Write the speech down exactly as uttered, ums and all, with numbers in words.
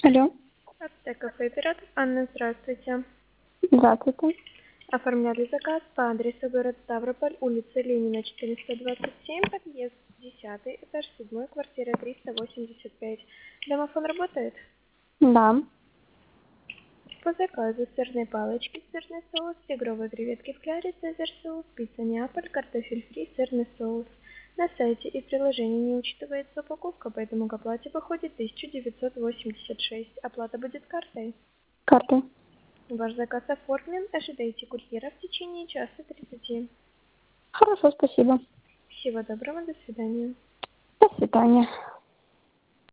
Алло. Аптека оператор Анна, здравствуйте. Здравствуйте. Оформляли заказ по адресу город Ставрополь, улица Ленина, четыреста двадцать семь, подъезд десятый, этаж седьмой, квартира триста восемьдесят пять. Домофон работает? Да. По заказу сырные палочки, сырный соус, тигровые креветки в кляре, цезарь соус, пицца Неаполь, картофель фри, сырный соус. На сайте и приложении не учитывается упаковка, поэтому к оплате выходит тысяча девятьсот восемьдесят шесть. Оплата будет картой. Картой. Ваш заказ оформлен. Ожидайте курьера в течение часа тридцати. Хорошо, спасибо. Всего доброго, до свидания. До свидания.